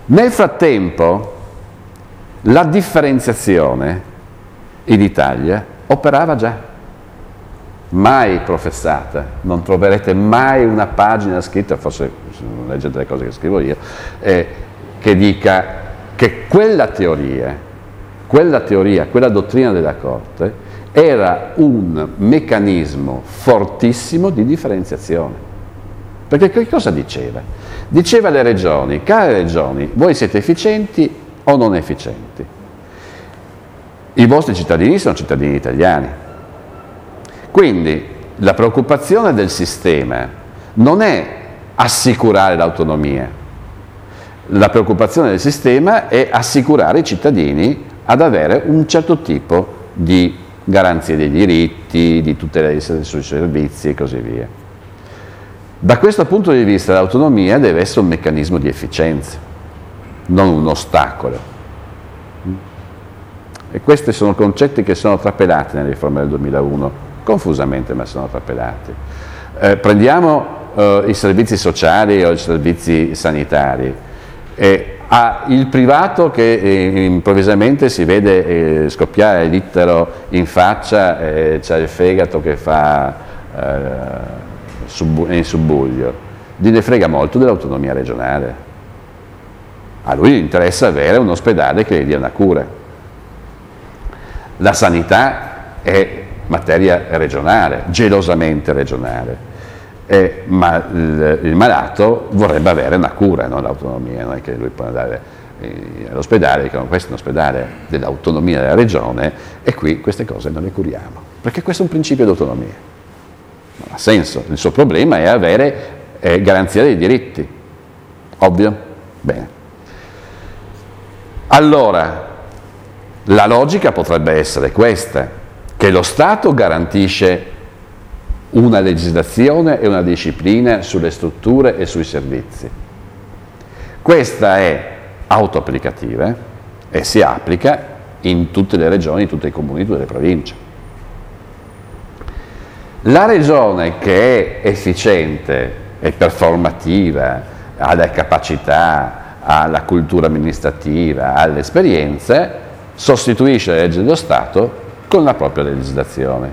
Nel frattempo la differenziazione in Italia operava già, mai professata, non troverete mai una pagina scritta, forse se non leggete le cose che scrivo io, che dica che quella teoria, quella dottrina della Corte era un meccanismo fortissimo di differenziazione. Perché che cosa diceva? Diceva alle regioni: care regioni, voi siete efficienti o non efficienti? I vostri cittadini sono cittadini italiani. Quindi la preoccupazione del sistema non è assicurare l'autonomia. La preoccupazione del sistema è assicurare i cittadini ad avere un certo tipo di garanzie dei diritti, di tutela sui servizi e così via. Da questo punto di vista l'autonomia deve essere un meccanismo di efficienza, non un ostacolo. E questi sono concetti che sono trapelati nelle riforme del 2001, confusamente, ma sono trapelati. Prendiamo i servizi sociali o i servizi sanitari. Il privato che improvvisamente si vede scoppiare l'itero in faccia, c'è il fegato che fa in subbuglio, gliene frega molto dell'autonomia regionale. A lui interessa avere un ospedale che gli dia una cura. La sanità è materia regionale, gelosamente regionale, ma il malato vorrebbe avere una cura, non l'autonomia. Non è che lui può andare all'ospedale, dicono questo è un ospedale dell'autonomia della regione e qui queste cose non le curiamo, perché questo è un principio di autonomia. Non ha senso, il suo problema è avere garanzia dei diritti, ovvio? Bene. Allora, la logica potrebbe essere questa, che lo Stato garantisce una legislazione e una disciplina sulle strutture e sui servizi. Questa è autoapplicativa e si applica in tutte le regioni, in tutti i comuni, in tutte le province. La regione che è efficiente, è performativa, ha la capacità, ha la cultura amministrativa, ha l'esperienza, sostituisce la legge dello Stato con la propria legislazione.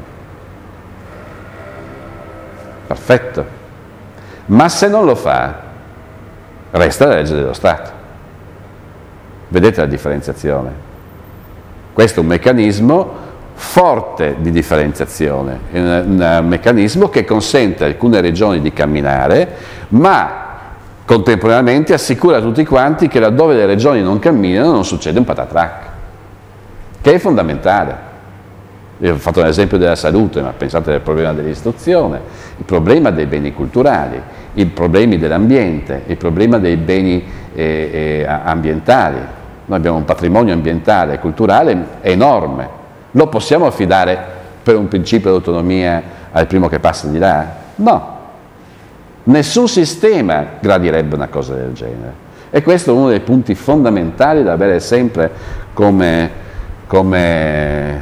Perfetto. Ma se non lo fa, resta la legge dello Stato. Vedete la differenziazione? Questo è un meccanismo forte di differenziazione, è un meccanismo che consente a alcune regioni di camminare, ma contemporaneamente assicura a tutti quanti che laddove le regioni non camminano non succede un patatrac, che è fondamentale. Io ho fatto un esempio della salute, ma pensate al problema dell'istruzione, il problema dei beni culturali, i problemi dell'ambiente, il problema dei beni ambientali. Noi abbiamo un patrimonio ambientale e culturale enorme. Lo possiamo affidare per un principio di autonomia al primo che passa di là? No. Nessun sistema gradirebbe una cosa del genere. E questo è uno dei punti fondamentali da avere sempre come un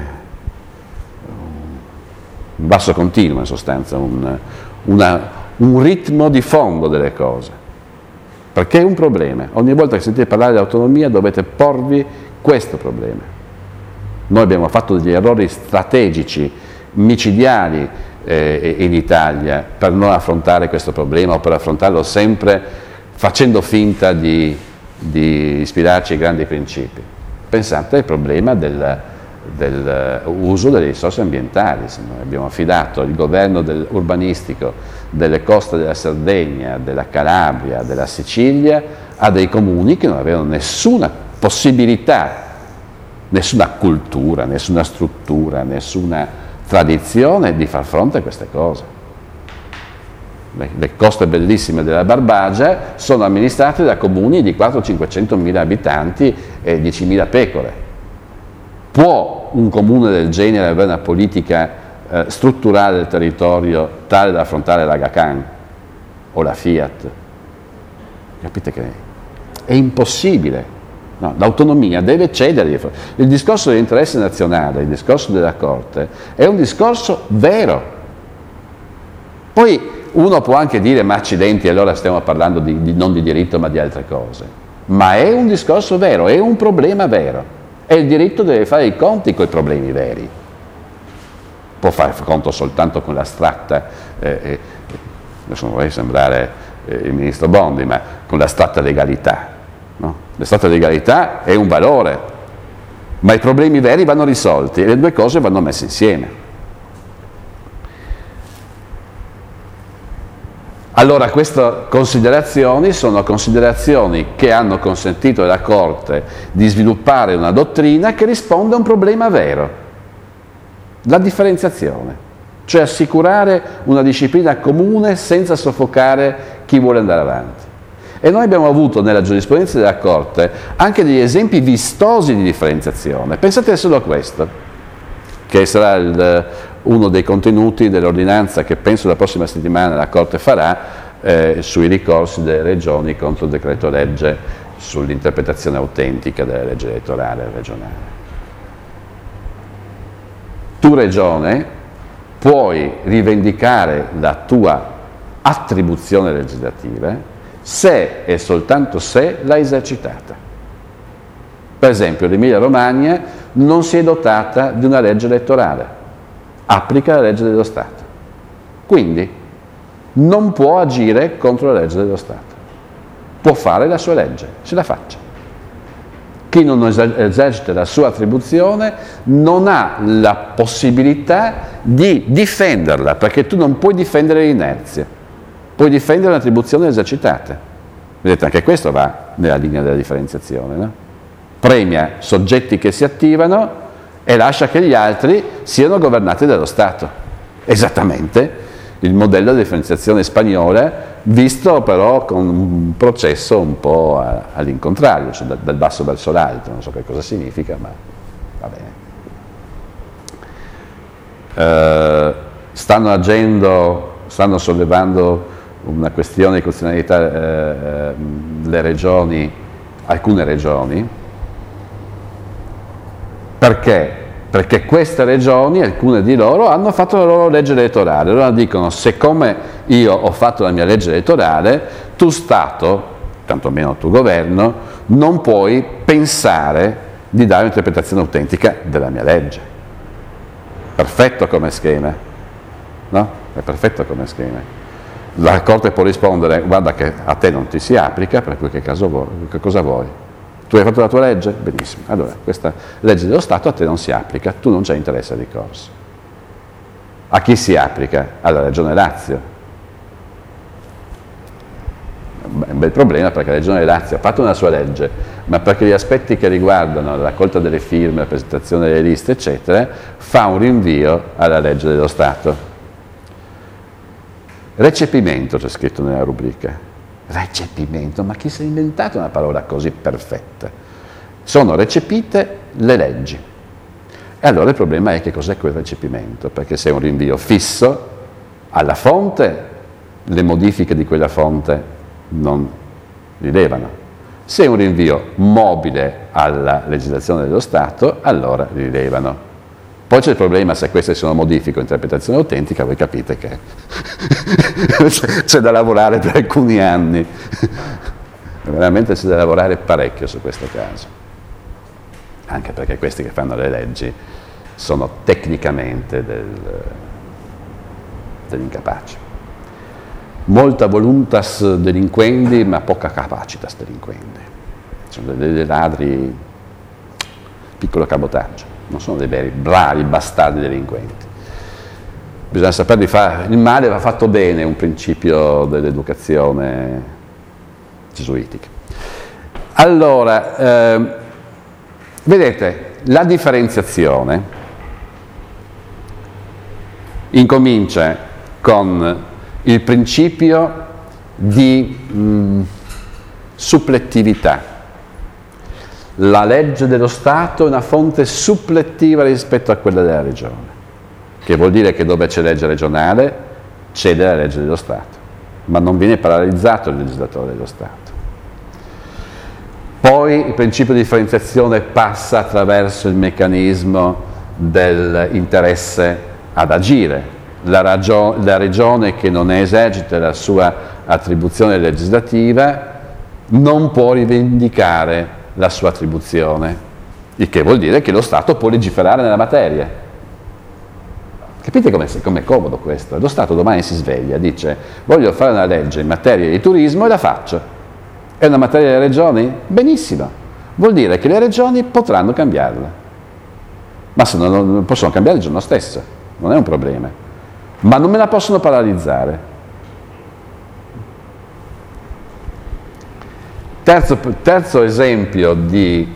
basso continuo, in sostanza, un ritmo di fondo delle cose. Perché è un problema. Ogni volta che sentite parlare di autonomia dovete porvi questo problema. Noi abbiamo fatto degli errori strategici, micidiali in Italia per non affrontare questo problema o per affrontarlo sempre facendo finta di ispirarci ai grandi principi. Pensate al problema dell'uso delle risorse ambientali. Noi abbiamo affidato il governo urbanistico delle coste della Sardegna, della Calabria, della Sicilia a dei comuni che non avevano nessuna possibilità, nessuna cultura, nessuna struttura, nessuna tradizione di far fronte a queste cose. Le coste bellissime della Barbagia sono amministrate da comuni di 400-500 mila abitanti e 10.000 pecore. Può un comune del genere avere una politica strutturale del territorio tale da affrontare la Gacan o la Fiat? Capite che è impossibile. No, l'autonomia deve cedere. Il discorso dell'interesse nazionale, il discorso della Corte, è un discorso vero. Poi uno può anche dire, ma accidenti, allora stiamo parlando non di diritto ma di altre cose. ma è un discorso vero, è un problema vero, e il diritto deve fare i conti con i problemi veri. Può fare conto soltanto con l'astratta, adesso non vorrei sembrare il ministro Bondi, ma con l'astratta legalità. No? L'astratta legalità è un valore, ma i problemi veri vanno risolti e le due cose vanno messe insieme. Allora queste considerazioni sono considerazioni che hanno consentito alla Corte di sviluppare una dottrina che risponde a un problema vero, la differenziazione, cioè assicurare una disciplina comune senza soffocare chi vuole andare avanti. E noi abbiamo avuto nella giurisprudenza della Corte anche degli esempi vistosi di differenziazione. Pensate solo a questo, che sarà uno dei contenuti dell'ordinanza che penso la prossima settimana la Corte farà sui ricorsi delle regioni contro il decreto legge sull'interpretazione autentica della legge elettorale regionale. Tu regione puoi rivendicare la tua attribuzione legislativa se e soltanto se l'hai esercitata. Per esempio l'Emilia Romagna non si è dotata di una legge elettorale, applica la legge dello Stato, quindi non può agire contro la legge dello Stato, può fare la sua legge, se la faccia. Chi non esercita la sua attribuzione non ha la possibilità di difenderla, perché tu non puoi difendere l'inerzia, puoi difendere un'attribuzione esercitata. Vedete, anche questo va nella linea della differenziazione, no? Premia soggetti che si attivano e lascia che gli altri siano governati dallo Stato. Esattamente il modello di differenziazione spagnola, visto però con un processo un po' all'incontrario, cioè dal basso verso l'alto, non so che cosa significa, ma va bene. Stanno sollevando una questione di costituzionalità le regioni, alcune regioni. Perché? Perché queste regioni, alcune di loro, hanno fatto la loro legge elettorale. Allora dicono, siccome io ho fatto la mia legge elettorale, tu Stato, tantomeno tu governo, non puoi pensare di dare un'interpretazione autentica della mia legge. Perfetto come schema, no? È perfetto come schema. La Corte può rispondere, guarda che a te non ti si applica, per cui che cosa vuoi? Tu hai fatto la tua legge? Benissimo. Allora, questa legge dello Stato a te non si applica, tu non c'hai interesse al ricorso. A chi si applica? Alla Regione Lazio. È un bel problema perché la Regione Lazio ha fatto una sua legge, ma perché gli aspetti che riguardano la raccolta delle firme, la presentazione delle liste, eccetera, fa un rinvio alla legge dello Stato. Recepimento c'è scritto nella rubrica. Recepimento, ma chi si è inventato una parola così perfetta? Sono recepite le leggi. E allora il problema è che cos'è quel recepimento? Perché se è un rinvio fisso alla fonte, le modifiche di quella fonte non rilevano. Se è un rinvio mobile alla legislazione dello Stato, allora rilevano. Poi c'è il problema se queste sono modifiche o interpretazione autentica, voi capite che c'è da lavorare per alcuni anni. Veramente c'è da lavorare parecchio su questo caso. Anche perché questi che fanno le leggi sono tecnicamente degli incapaci. Molta voluntas delinquendi, ma poca capacitas delinquendi. Sono dei ladri, piccolo cabotaggio. Non sono dei veri bravi bastardi delinquenti. Bisogna sapere di fare il male, va fatto bene, è un principio dell'educazione gesuitica. Allora, vedete, la differenziazione incomincia con il principio di supplettività. La legge dello Stato è una fonte supplettiva rispetto a quella della regione, che vuol dire che dove c'è legge regionale c'è la legge dello Stato, ma non viene paralizzato il legislatore dello Stato. Poi il principio di differenziazione passa attraverso il meccanismo dell'interesse ad agire. La regione che non esercita la sua attribuzione legislativa non può rivendicare la sua attribuzione, il che vuol dire che lo Stato può legiferare nella materia. Capite com'è comodo questo? Lo Stato domani si sveglia, dice voglio fare una legge in materia di turismo e la faccio. È una materia delle regioni? Benissimo, vuol dire che le regioni potranno cambiarla, ma se non possono cambiare il giorno stesso, non è un problema, ma non me la possono paralizzare. Terzo esempio di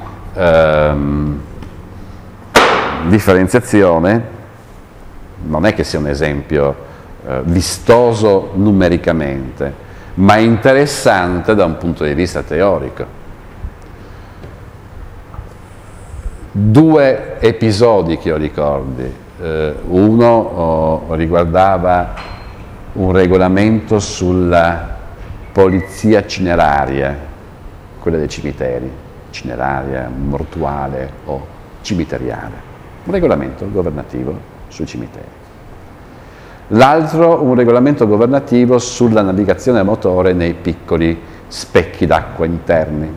differenziazione, non è che sia un esempio vistoso numericamente, ma interessante da un punto di vista teorico. Due episodi che io ricordi. Uno riguardava un regolamento sulla polizia cineraria, quella dei cimiteri, cineraria, mortuale o cimiteriale, un regolamento governativo sui cimiteri. L'altro un regolamento governativo sulla navigazione a motore nei piccoli specchi d'acqua interni.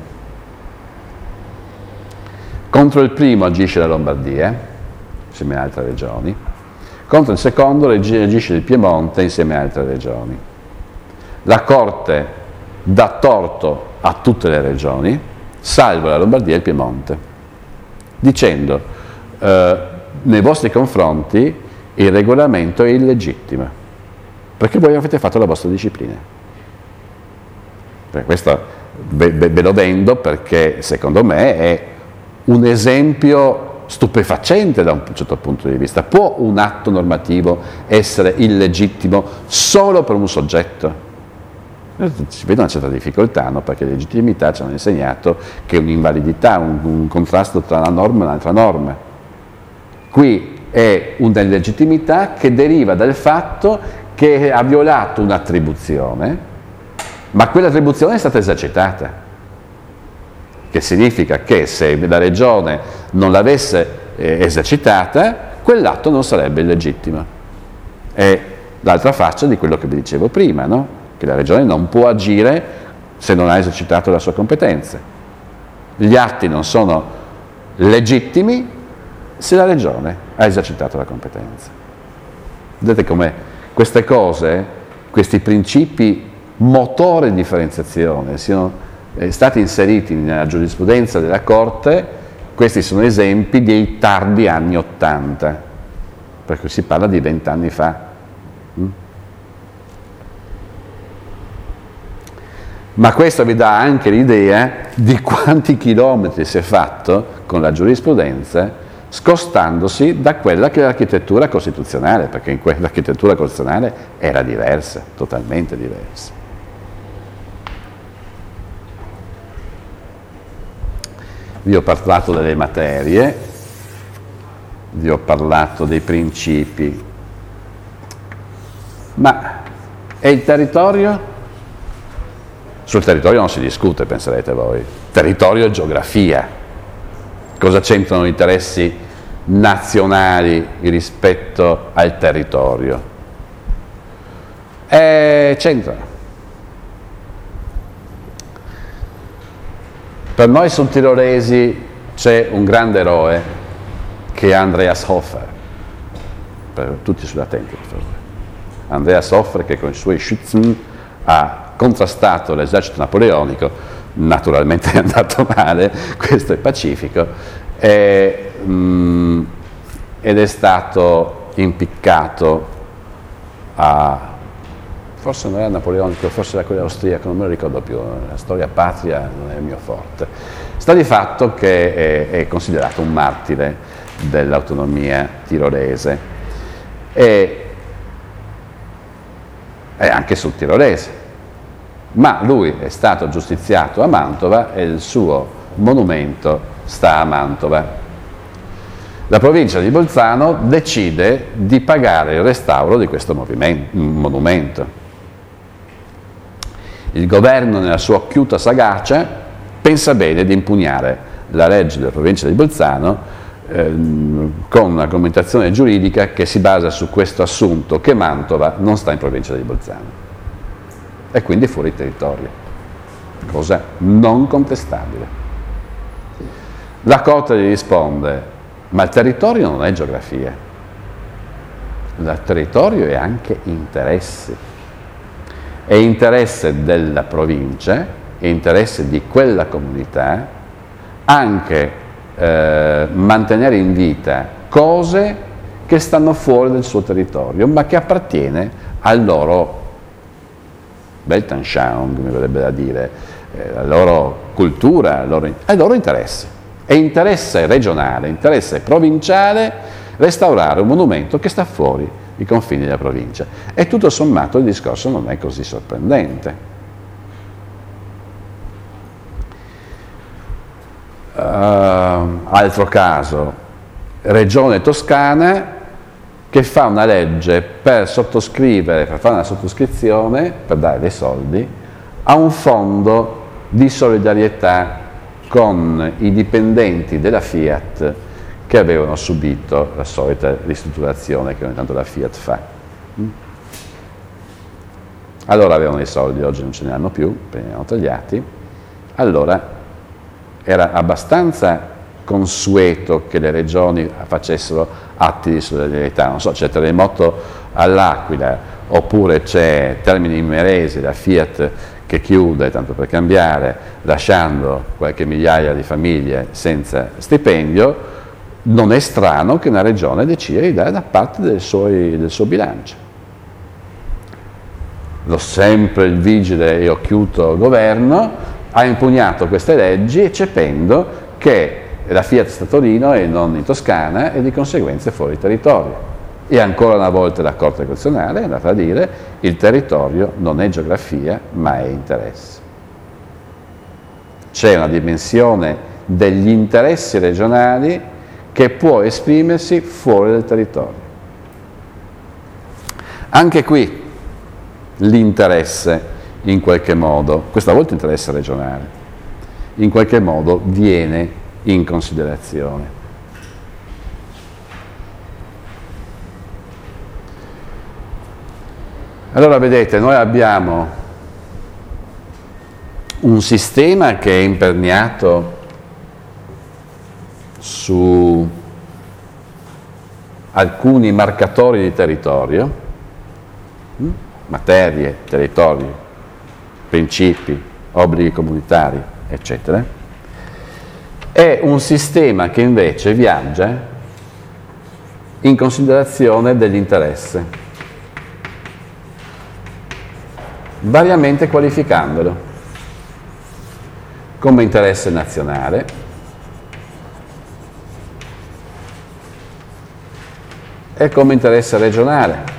Contro il primo agisce la Lombardia, insieme a altre regioni, contro il secondo agisce il Piemonte insieme a altre regioni. La Corte dà torto a tutte le regioni, salvo la Lombardia e il Piemonte, dicendo nei vostri confronti il regolamento è illegittimo, perché voi avete fatto la vostra disciplina. Questo ve lo vendo perché secondo me è un esempio stupefacente da un certo punto di vista. Può un atto normativo essere illegittimo solo per un soggetto? Si vede una certa difficoltà, no? Perché le legittimità ci hanno insegnato che è un'invalidità, un contrasto tra una norma e un'altra norma. Qui è una illegittimità che deriva dal fatto che ha violato un'attribuzione, ma quell'attribuzione è stata esercitata, che significa che se la regione non l'avesse esercitata, quell'atto non sarebbe illegittimo. È l'altra faccia di quello che vi dicevo prima, no? Che la regione non può agire se non ha esercitato la sua competenza. Gli atti non sono legittimi se la regione ha esercitato la competenza. Vedete come queste cose, questi principi motore di differenziazione siano stati inseriti nella giurisprudenza della Corte. Questi sono esempi dei tardi anni '80, per cui si parla di 20 anni fa. Ma questo vi dà anche l'idea di quanti chilometri si è fatto con la giurisprudenza scostandosi da quella che è l'architettura costituzionale, perché in quell'architettura costituzionale era diversa, totalmente diversa. Vi ho parlato delle materie, vi ho parlato dei principi, ma è il territorio? Sul territorio non si discute, penserete voi. Territorio e geografia. Cosa c'entrano gli interessi nazionali rispetto al territorio? C'entrano. Per noi sudtirolesi c'è un grande eroe che è Andreas Hofer. Per tutti sulle attenti, per favore. Andreas Hofer, che con i suoi Schützen ha contrastato l'esercito napoleonico, naturalmente è andato male, questo è pacifico, ed è stato impiccato forse non era napoleonico, forse era quello austriaco, non me lo ricordo più, la storia patria non è il mio forte. Sta di fatto che è considerato un martire dell'autonomia tirolese e è anche sudtirolese. Ma lui è stato giustiziato a Mantova e il suo monumento sta a Mantova. La provincia di Bolzano decide di pagare il restauro di questo monumento. Il governo, nella sua occhiuta sagacia, pensa bene di impugnare la legge della provincia di Bolzano con un'argomentazione giuridica che si basa su questo assunto che Mantova non sta in provincia di Bolzano e quindi fuori territorio. cosa non contestabile. La Corte gli risponde: ma il territorio non è geografia, il territorio è anche interesse. È interesse della provincia, è interesse di quella comunità anche mantenere in vita cose che stanno fuori del suo territorio, ma che appartiene al loro Weltanschauung, mi verrebbe da dire, la loro cultura, ai loro interessi. È interesse regionale, interesse provinciale restaurare un monumento che sta fuori i confini della provincia. E tutto sommato il discorso non è così sorprendente. Altro caso, Regione Toscana che fa una legge per sottoscrivere, per fare una sottoscrizione, per dare dei soldi a un fondo di solidarietà con i dipendenti della Fiat che avevano subito la solita ristrutturazione che ogni tanto la Fiat fa. Allora avevano i soldi, oggi non ce ne hanno più, perché li hanno tagliati. Allora era abbastanza consueto che le regioni facessero atti di solidarietà, non so, c'è terremoto all'Aquila, oppure c'è Termini Imerese, la Fiat che chiude, tanto per cambiare, lasciando qualche migliaia di famiglie senza stipendio, non è strano che una regione decida di dare da parte del suo bilancio. Lo sempre il vigile e occhiuto governo ha impugnato queste leggi eccependo che la Fiat sta a Torino e non in Toscana e di conseguenza fuori territorio. E ancora una volta la Corte Costituzionale è andata a dire il territorio non è geografia ma è interesse. C'è una dimensione degli interessi regionali che può esprimersi fuori del territorio. Anche qui l'interesse in qualche modo, questa volta interesse regionale, in qualche modo viene in considerazione. Allora vedete, noi abbiamo un sistema che è imperniato su alcuni marcatori di territorio, materie, territorio, principi, obblighi comunitari, eccetera. È un sistema che invece viaggia in considerazione dell'interesse, variamente qualificandolo come interesse nazionale, e come interesse regionale.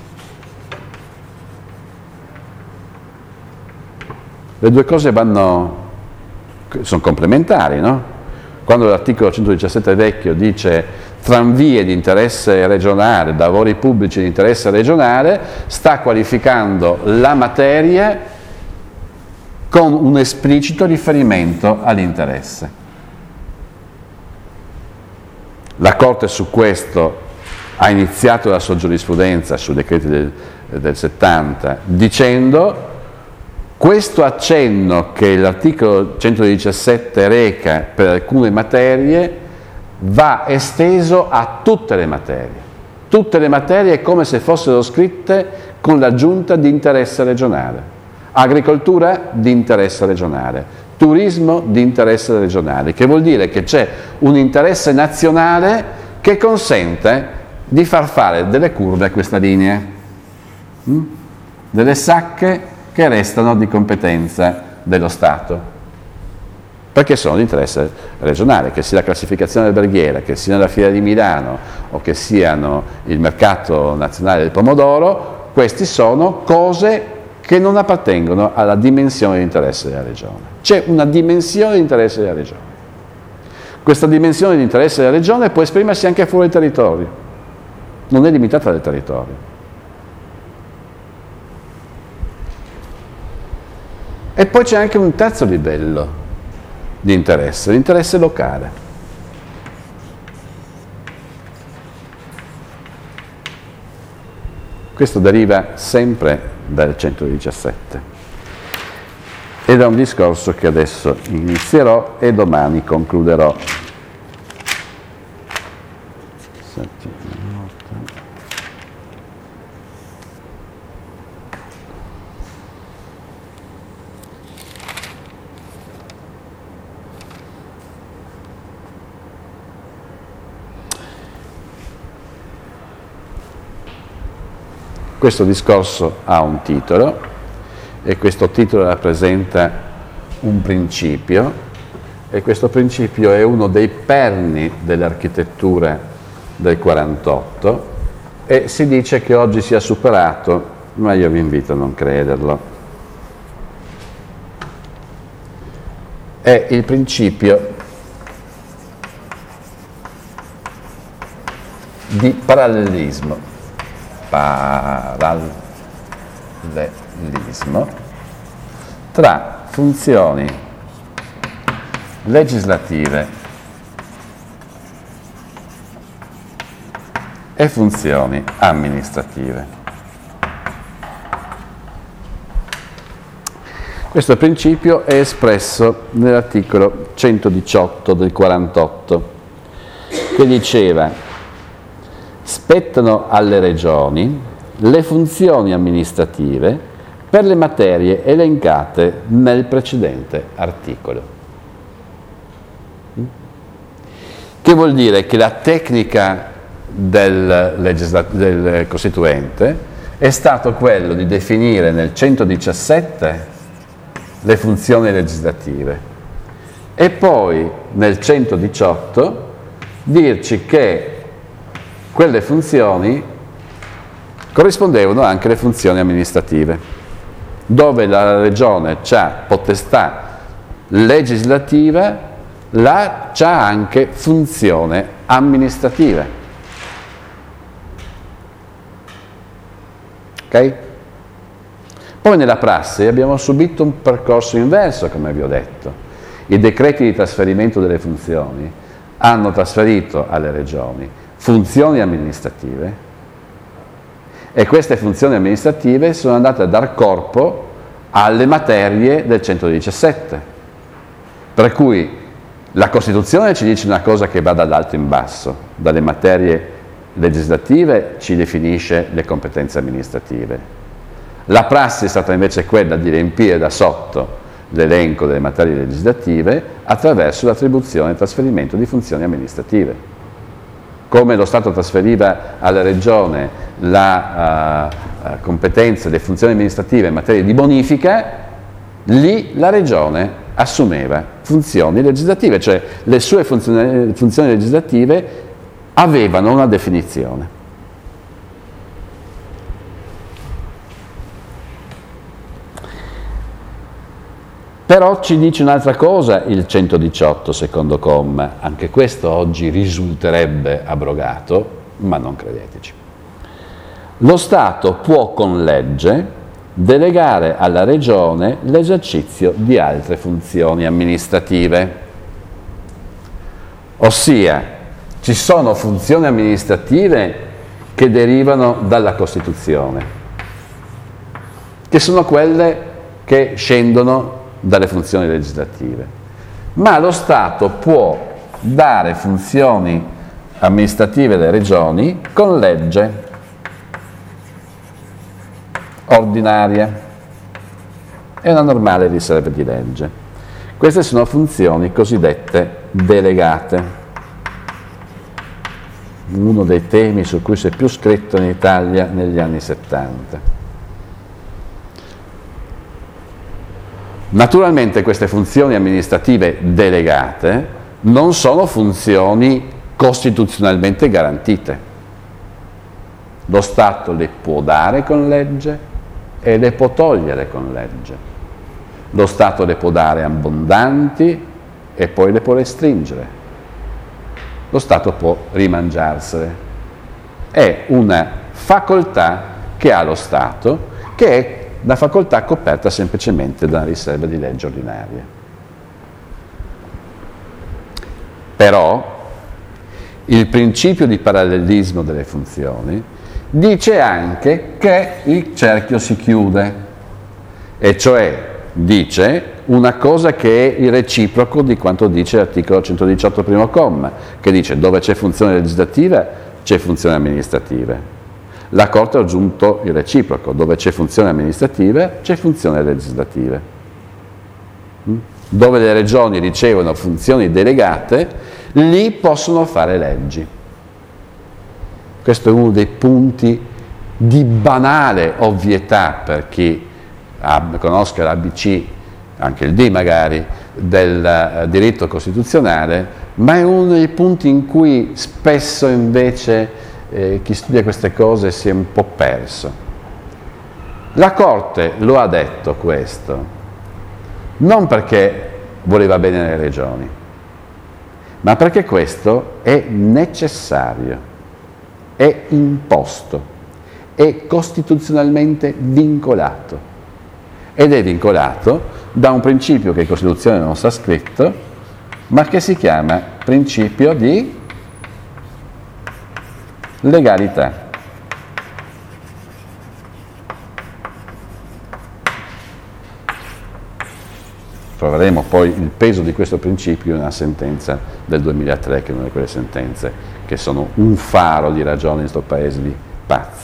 Le due cose sono complementari, no? Quando l'articolo 117 vecchio dice tranvie di interesse regionale, lavori pubblici di interesse regionale, sta qualificando la materia con un esplicito riferimento all'interesse. La Corte su questo ha iniziato la sua giurisprudenza sui decreti del 70 dicendo: questo accenno che l'articolo 117 reca per alcune materie va esteso a tutte le materie. Tutte le materie è come se fossero scritte con l'aggiunta di interesse regionale. Agricoltura di interesse regionale, turismo di interesse regionale, che vuol dire che c'è un interesse nazionale che consente di far fare delle curve a questa linea, delle sacche che restano di competenza dello Stato, perché sono di interesse regionale, che sia la classificazione alberghiera, che sia la Fiera di Milano o che siano il mercato nazionale del pomodoro. Questi sono cose che non appartengono alla dimensione di interesse della regione. C'è una dimensione di interesse della regione. Questa dimensione di interesse della regione può esprimersi anche fuori del territorio, non è limitata dal territorio. E poi c'è anche un terzo livello di interesse, l'interesse locale. Questo deriva sempre dal 117 ed è un discorso che adesso inizierò e domani concluderò. Questo discorso ha un titolo e questo titolo rappresenta un principio e questo principio è uno dei perni dell'architettura del 48 e si dice che oggi sia superato, ma io vi invito a non crederlo. È il principio di parallelismo. Tra funzioni legislative e funzioni amministrative. Questo principio è espresso nell'articolo 118 del 48, che diceva: spettano alle regioni le funzioni amministrative per le materie elencate nel precedente articolo. Che vuol dire che la tecnica del Costituente è stato quello di definire nel 117 le funzioni legislative e poi nel 118 dirci che quelle funzioni corrispondevano anche alle funzioni amministrative, dove la regione ha potestà legislativa, là c'ha anche funzione amministrativa. Ok? Poi nella prassi abbiamo subito un percorso inverso, come vi ho detto. I decreti di trasferimento delle funzioni hanno trasferito alle regioni funzioni amministrative e queste funzioni amministrative sono andate a dar corpo alle materie del 117, per cui la Costituzione ci dice una cosa che va dall'alto in basso, dalle materie legislative ci definisce le competenze amministrative. La prassi è stata invece quella di riempire da sotto l'elenco delle materie legislative attraverso l'attribuzione e il trasferimento di funzioni amministrative. Come lo Stato trasferiva alla Regione la competenza delle funzioni amministrative in materia di bonifica, lì la Regione assumeva funzioni legislative, cioè le sue funzioni legislative avevano una definizione. Però ci dice un'altra cosa il 118, secondo comma, anche questo oggi risulterebbe abrogato, ma non credeteci. Lo Stato può con legge delegare alla Regione l'esercizio di altre funzioni amministrative. Ossia, ci sono funzioni amministrative che derivano dalla Costituzione, che sono quelle che scendono dalle funzioni legislative, ma lo Stato può dare funzioni amministrative alle regioni con legge ordinaria e una normale riserva di legge. Queste sono funzioni cosiddette delegate, uno dei temi su cui si è più scritto in Italia negli anni 70. Naturalmente queste funzioni amministrative delegate non sono funzioni costituzionalmente garantite. Lo Stato le può dare con legge e le può togliere con legge. Lo Stato le può dare abbondanti e poi le può restringere. Lo Stato può rimangiarsele. È una facoltà che ha lo Stato, che è la facoltà coperta semplicemente da una riserva di legge ordinaria. Però il principio di parallelismo delle funzioni dice anche che il cerchio si chiude, e cioè dice una cosa che è il reciproco di quanto dice l'articolo 118 primo comma, che dice dove c'è funzione legislativa c'è funzione amministrativa. La Corte ha aggiunto il reciproco, dove c'è funzione amministrativa c'è funzione legislativa. Dove le regioni ricevono funzioni delegate, lì possono fare leggi. Questo è uno dei punti di banale ovvietà per chi conosca l'ABC, anche il D magari, del diritto costituzionale, ma è uno dei punti in cui spesso invece chi studia queste cose si è un po' perso. La Corte lo ha detto questo, non perché voleva bene le regioni, ma perché questo è necessario, è imposto, è costituzionalmente vincolato. Ed è vincolato da un principio che in Costituzione non sta scritto, ma che si chiama principio di legalità. Troveremo poi il peso di questo principio in una sentenza del 2003, che è una di quelle sentenze che sono un faro di ragione in questo paese di pazzi.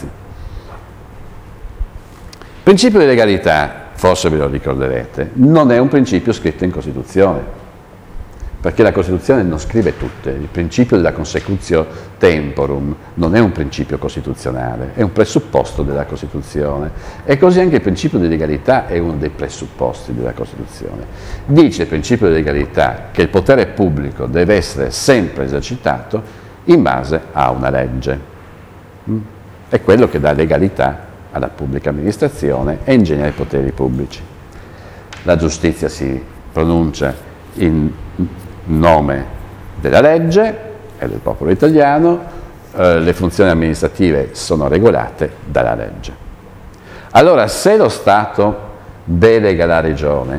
Il principio di legalità, forse ve lo ricorderete, non è un principio scritto in Costituzione, perché la Costituzione non scrive tutte. Il principio della consecutio temporum non è un principio costituzionale, è un presupposto della Costituzione. E così anche il principio di legalità è uno dei presupposti della Costituzione. Dice il principio di legalità che il potere pubblico deve essere sempre esercitato in base a una legge. È quello che dà legalità alla pubblica amministrazione e in genere ai poteri pubblici. La giustizia si pronuncia in nome della legge e del popolo italiano, le funzioni amministrative sono regolate dalla legge. Allora, se lo Stato delega la Regione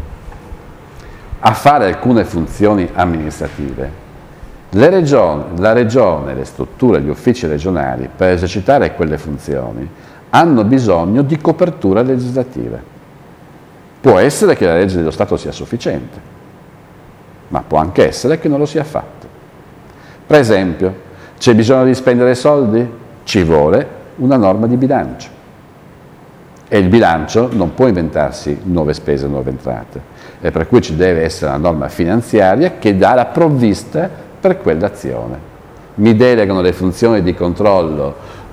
a fare alcune funzioni amministrative, la Regione, le strutture, gli uffici regionali, per esercitare quelle funzioni, hanno bisogno di copertura legislativa. Può essere che la legge dello Stato sia sufficiente, ma può anche essere che non lo sia affatto. Per esempio, c'è bisogno di spendere soldi? Ci vuole una norma di bilancio. E il bilancio non può inventarsi nuove spese e nuove entrate, e per cui ci deve essere una norma finanziaria che dà la provvista per quell'azione. Mi delegano le funzioni di controllo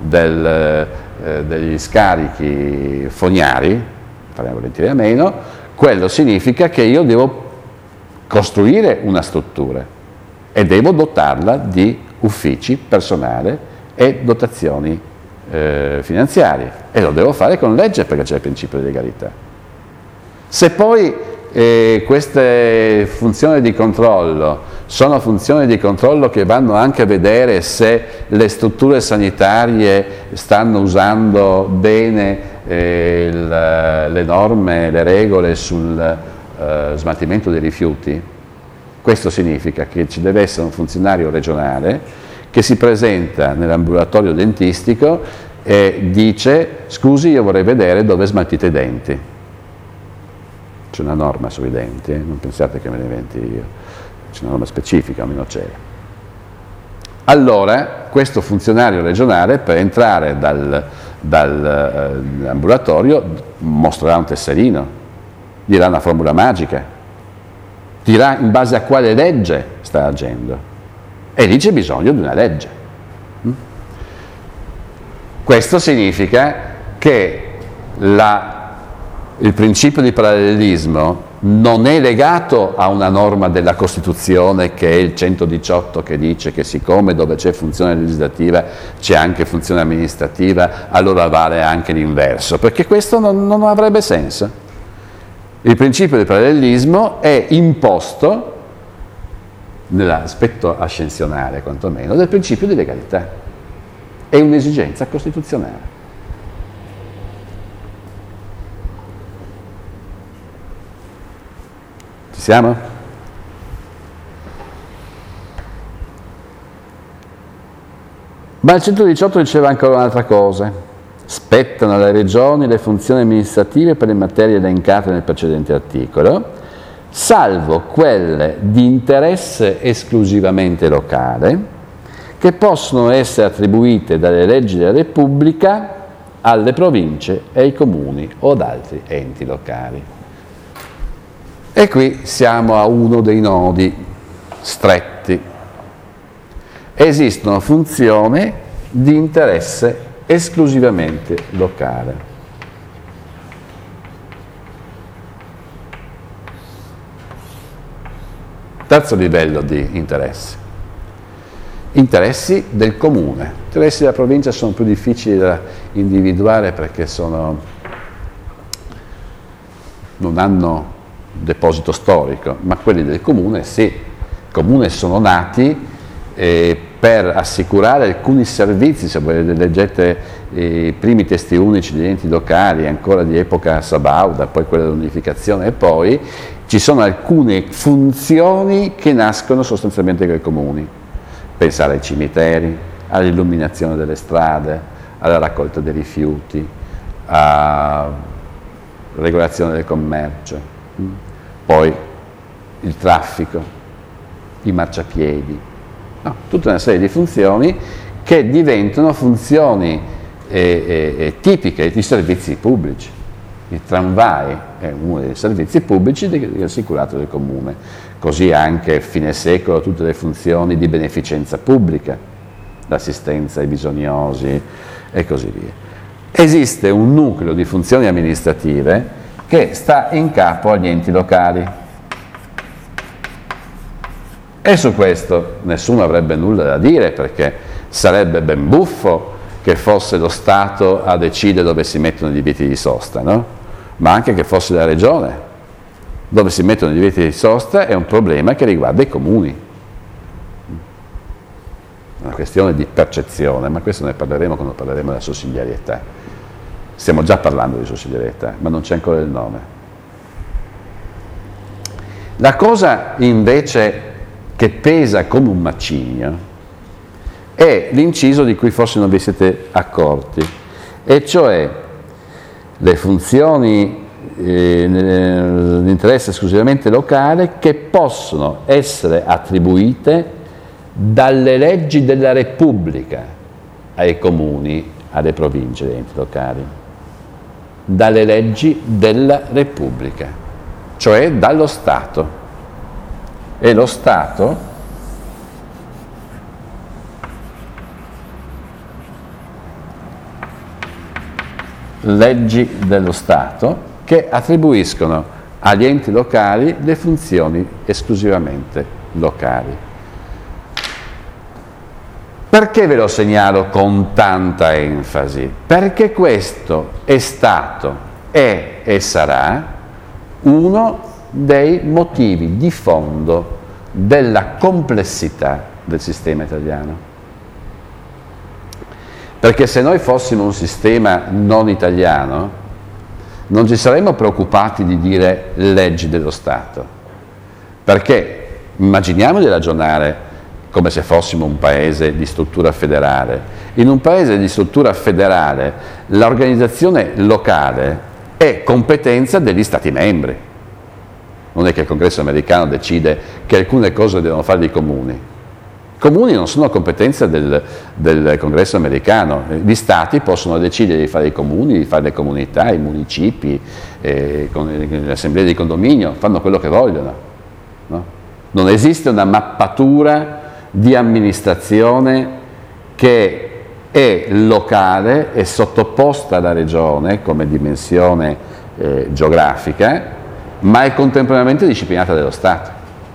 degli scarichi fognari, faremo volentieri a meno, quello significa che io devo costruire una struttura e devo dotarla di uffici, personale e dotazioni finanziarie, e lo devo fare con legge perché c'è il principio di legalità. Se poi queste funzioni di controllo sono funzioni di controllo che vanno anche a vedere se le strutture sanitarie stanno usando bene le norme, le regole sul smaltimento dei rifiuti, questo significa che ci deve essere un funzionario regionale che si presenta nell'ambulatorio dentistico e dice: scusi, io vorrei vedere dove smaltite i denti. C'è una norma sui denti, non pensate che me ne inventi io, c'è una norma specifica, almeno c'è. Allora questo funzionario regionale, per entrare dall'ambulatorio, mostrerà un tesserino, dirà una formula magica, dirà in base a quale legge sta agendo, e lì c'è bisogno di una legge. Questo significa che il principio di parallelismo non è legato a una norma della Costituzione, che è il 118, che dice che siccome dove c'è funzione legislativa c'è anche funzione amministrativa, allora vale anche l'inverso, perché questo non avrebbe senso. Il principio di parallelismo è imposto, nell'aspetto ascensionale quantomeno, del principio di legalità. È un'esigenza costituzionale. Ci siamo? Ma il 118 diceva ancora un'altra cosa. Spettano alle regioni le funzioni amministrative per le materie elencate nel precedente articolo, salvo quelle di interesse esclusivamente locale, che possono essere attribuite dalle leggi della Repubblica alle province e ai comuni o ad altri enti locali. E qui siamo a uno dei nodi stretti. Esistono funzioni di interesse esclusivamente locale. Terzo livello di interessi. Interessi del comune. Gli interessi della provincia sono più difficili da individuare perché non hanno deposito storico, ma quelli del comune sì. Il comune sono nati per assicurare alcuni servizi. Se voi leggete i primi testi unici degli enti locali, ancora di epoca sabauda, poi quella dell'unificazione, e poi ci sono alcune funzioni che nascono sostanzialmente dai comuni. Pensare ai cimiteri, all'illuminazione delle strade, alla raccolta dei rifiuti, alla regolazione del commercio, poi il traffico, i marciapiedi, tutta una serie di funzioni che diventano funzioni tipiche di servizi pubblici. Il tramvai è uno dei servizi pubblici assicurato del comune, così anche a fine secolo tutte le funzioni di beneficenza pubblica, l'assistenza ai bisognosi e così via. Esiste un nucleo di funzioni amministrative che sta in capo agli enti locali. E su questo nessuno avrebbe nulla da dire, perché sarebbe ben buffo che fosse lo Stato a decidere dove si mettono i divieti di sosta, no? Ma anche che fosse la Regione. Dove si mettono i divieti di sosta è un problema che riguarda i comuni. È una questione di percezione, ma questo ne parleremo quando parleremo della sussidiarietà. Stiamo già parlando di sussidiarietà, ma non c'è ancora il nome. La cosa invece che pesa come un macigno è l'inciso di cui forse non vi siete accorti, e cioè le funzioni di interesse esclusivamente locale che possono essere attribuite dalle leggi della Repubblica ai comuni, alle province, agli enti locali. Dalle leggi della Repubblica, cioè dallo Stato. E lo Stato leggi dello Stato che attribuiscono agli enti locali le funzioni esclusivamente locali. Perché ve lo segnalo con tanta enfasi? Perché questo è stato, è e sarà uno dei motivi di fondo della complessità del sistema italiano. Perché se noi fossimo un sistema non italiano, non ci saremmo preoccupati di dire leggi dello Stato, perché immaginiamo di ragionare come se fossimo un paese di struttura federale. In un paese di struttura federale l'organizzazione locale è competenza degli Stati membri. Non è che il Congresso americano decide che alcune cose devono fare i comuni. I comuni non sono competenza del Congresso americano. Gli Stati possono decidere di fare i comuni, di fare le comunità, i municipi, le assemblee di condominio, fanno quello che vogliono. No? Non esiste una mappatura di amministrazione che è locale e sottoposta alla regione come dimensione geografica, ma è contemporaneamente disciplinata dallo Stato.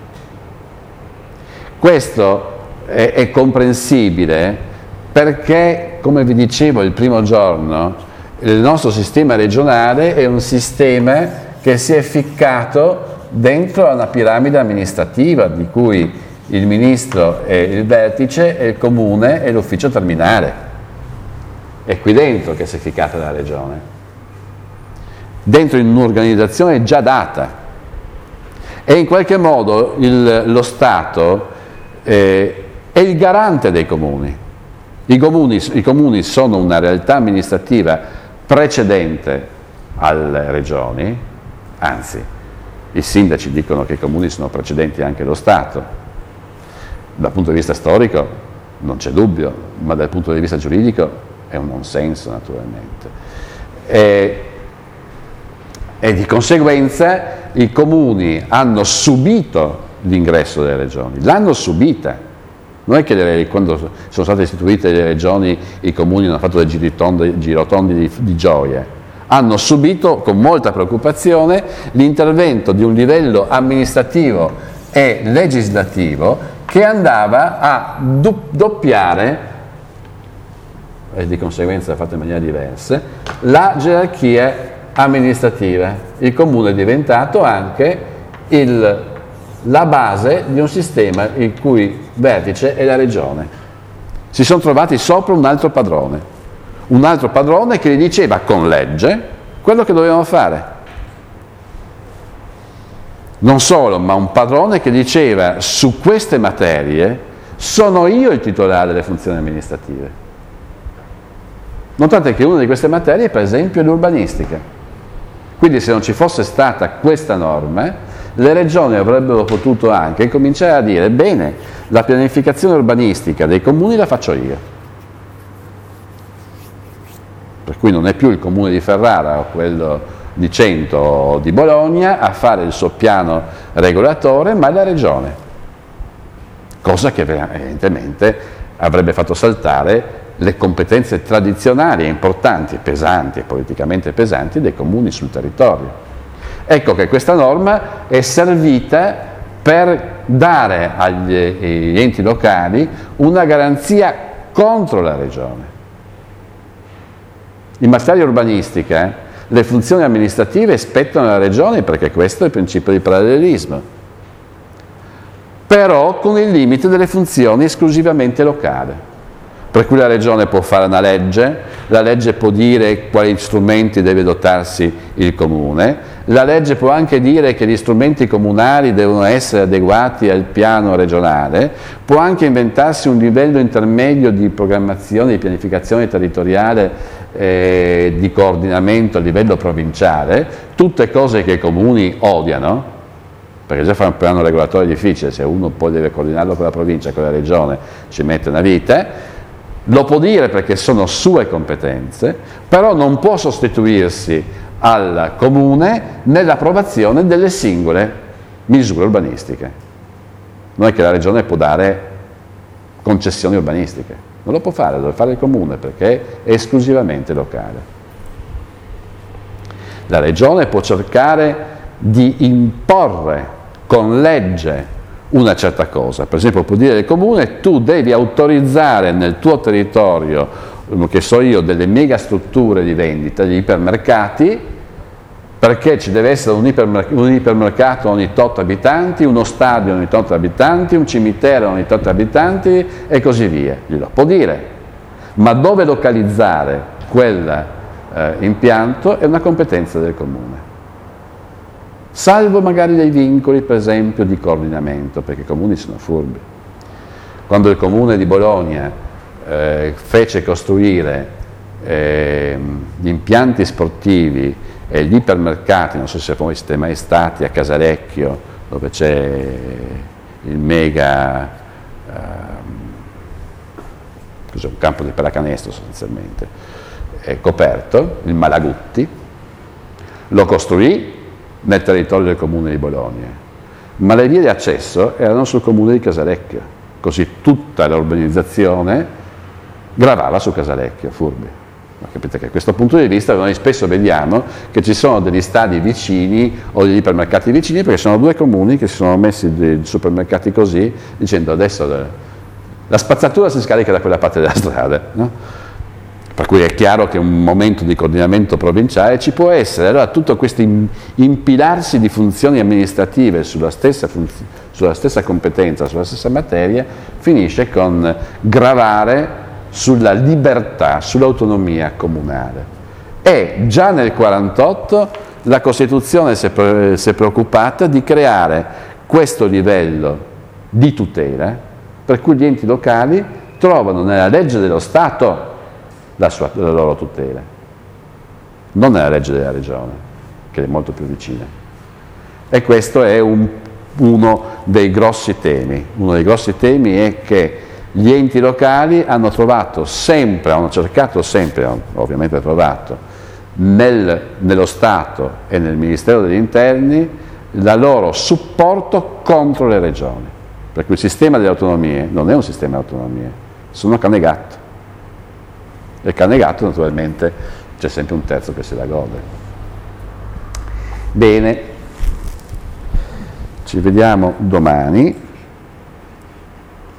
Questo è comprensibile perché, come vi dicevo il primo giorno, il nostro sistema regionale è un sistema che si è ficcato dentro a una piramide amministrativa di cui il ministro è il vertice e il comune è l'ufficio terminale. È qui dentro che si è ficcata la regione, dentro in un'organizzazione già data, e in qualche modo lo Stato è il garante dei comuni. I comuni sono una realtà amministrativa precedente alle regioni, anzi, i sindaci dicono che i comuni sono precedenti anche allo Stato. Dal punto di vista storico non c'è dubbio, ma dal punto di vista giuridico è un non senso, naturalmente. E di conseguenza i comuni hanno subito l'ingresso delle regioni, l'hanno subita. Non è che quando sono state istituite le regioni i comuni hanno fatto dei girotondi di gioia. Hanno subito con molta preoccupazione l'intervento di un livello amministrativo e legislativo che andava a doppiare, e di conseguenza fatte in maniera diversa, la gerarchia amministrativa. Il comune è diventato anche la base di un sistema il cui vertice è la regione. Si sono trovati sopra un altro padrone che gli diceva con legge quello che dovevano fare. Non solo, ma un padrone che diceva su queste materie sono io il titolare delle funzioni amministrative. Notate che una di queste materie, per esempio, è l'urbanistica. Quindi se non ci fosse stata questa norma, le regioni avrebbero potuto anche cominciare a dire bene, la pianificazione urbanistica dei comuni la faccio io. Per cui non è più il comune di Ferrara o quello di Cento o di Bologna a fare il suo piano regolatore, ma è la regione. Cosa che evidentemente avrebbe fatto saltare le competenze tradizionali importanti, pesanti, politicamente pesanti dei comuni sul territorio. Ecco che questa norma è servita per dare agli enti locali una garanzia contro la regione. In materia urbanistica le funzioni amministrative spettano alla regione perché questo è il principio di parallelismo, però con il limite delle funzioni esclusivamente locali. Per cui la regione può fare una legge, la legge può dire quali strumenti deve dotarsi il comune, la legge può anche dire che gli strumenti comunali devono essere adeguati al piano regionale, può anche inventarsi un livello intermedio di programmazione, di pianificazione territoriale, di coordinamento a livello provinciale, tutte cose che i comuni odiano, perché già fare un piano regolatore è difficile, se uno poi deve coordinarlo con la provincia, con la regione, ci mette una vita. Lo può dire perché sono sue competenze, però non può sostituirsi al comune nell'approvazione delle singole misure urbanistiche. Non è che la regione può dare concessioni urbanistiche, non lo può fare, lo deve fare il comune perché è esclusivamente locale. La regione può cercare di imporre con legge una certa cosa, per esempio può dire al comune tu devi autorizzare nel tuo territorio, che so io, delle mega strutture di vendita, gli ipermercati, perché ci deve essere un ipermercato ogni tot abitanti, uno stadio ogni tot abitanti, un cimitero ogni tot abitanti e così via, glielo può dire, ma dove localizzare quell'impianto è una competenza del comune. Salvo magari dei vincoli, per esempio, di coordinamento, perché i comuni sono furbi. Quando il comune di Bologna fece costruire gli impianti sportivi e gli ipermercati, non so se voi siete mai stati a Casalecchio, dove c'è il mega, un campo di pallacanestro sostanzialmente, è coperto, il Malagutti, lo costruì nel territorio del comune di Bologna, ma le vie di accesso erano sul comune di Casalecchio, così tutta l'urbanizzazione gravava su Casalecchio, furbi. Ma capite che a questo punto di vista noi spesso vediamo che ci sono degli stadi vicini o degli ipermercati vicini perché sono due comuni che si sono messi dei supermercati così, dicendo adesso la spazzatura si scarica da quella parte della strada, no? Per cui è chiaro che un momento di coordinamento provinciale ci può essere. Allora tutto questo impilarsi di funzioni amministrative sulla stessa competenza, sulla stessa materia, finisce con gravare sulla libertà, sull'autonomia comunale. E già nel 1948 la Costituzione si è preoccupata di creare questo livello di tutela, per cui gli enti locali trovano nella legge dello Stato la loro tutela, non nella legge della regione, che è molto più vicina. E questo è uno dei grossi temi. Uno dei grossi temi è che gli enti locali hanno cercato sempre, ovviamente trovato, nello Stato e nel Ministero degli Interni il loro supporto contro le regioni. Per cui il sistema delle autonomie non è un sistema di autonomie, sono cane e gatto. E cane e gatto naturalmente c'è sempre un terzo che se la gode. Bene, ci vediamo domani.